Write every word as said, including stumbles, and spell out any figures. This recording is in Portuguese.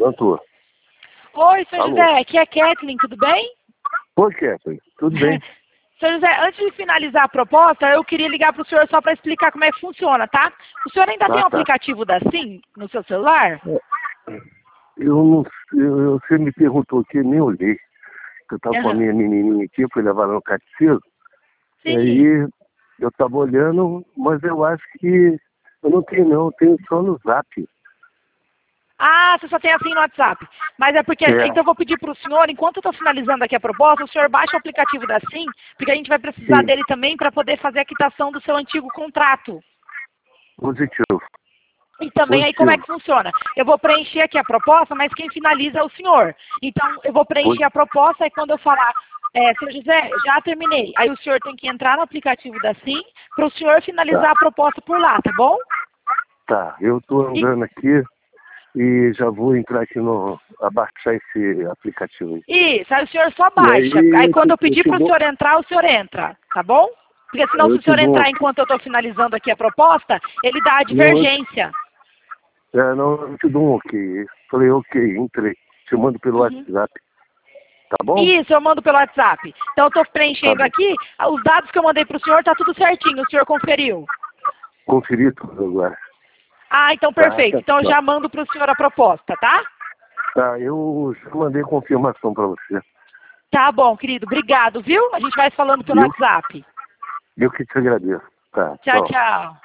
Pronto. Oi, senhor Alô. José, aqui é a Kathleen, tudo bem? Oi, Kathleen. Tudo bem? Senhor José, antes de finalizar a proposta, eu queria ligar para o senhor só para explicar como é que funciona, tá? O senhor ainda Tá, tem o tá. aplicativo da SIM no seu celular? Eu não eu, eu- Você me perguntou aqui, eu nem olhei. Eu estava com a Aham. minha menininha aqui, fui levar ela no catecismo. E Sim. aí eu estava olhando, mas eu acho que eu não tenho não, eu tenho só no Zap. Ah, você só tem assim no WhatsApp. Mas é porque, É. então eu vou pedir para o senhor, enquanto eu estou finalizando aqui a proposta, o senhor baixa o aplicativo da SIM, porque a gente vai precisar Sim. dele também para poder fazer a quitação do seu antigo contrato. Positivo. E também aí como é que Positivo. funciona? Eu vou preencher aqui a proposta, mas quem finaliza é o senhor. Então eu vou preencher a proposta e quando eu falar, é, senhor José, já terminei. Aí o senhor tem que entrar no aplicativo da SIM para o senhor finalizar Tá. a proposta por lá, tá bom? Tá, eu estou E, andando aqui e já vou entrar aqui no. Abaixar esse aplicativo aí. isso, aí o senhor só E baixa. aí Aí eu quando te, eu eu pedir te para o dou. senhor entrar, o senhor entra, tá bom? Porque senão se Eu o te senhor dou. entrar enquanto eu estou finalizando aqui a proposta, ele dá a Não, eu, divergência. é, não, eu te dou um ok. Falei, ok, entrei. Te mando pelo Uhum. WhatsApp. Tá bom? Isso, eu mando pelo WhatsApp. Então eu estou Tá preenchendo bom. aqui, os dados que eu mandei para o senhor, tá tudo certinho, o senhor conferiu. Conferi tudo agora. Ah, então Tá, perfeito. tá, Então eu tá. já mando para o senhor a proposta, tá? Tá, eu já mandei confirmação pra você. Tá bom, querido. Obrigado, viu? A gente vai falando pelo Viu? WhatsApp. Eu que te agradeço. Tá, Tchau, tchau. tchau.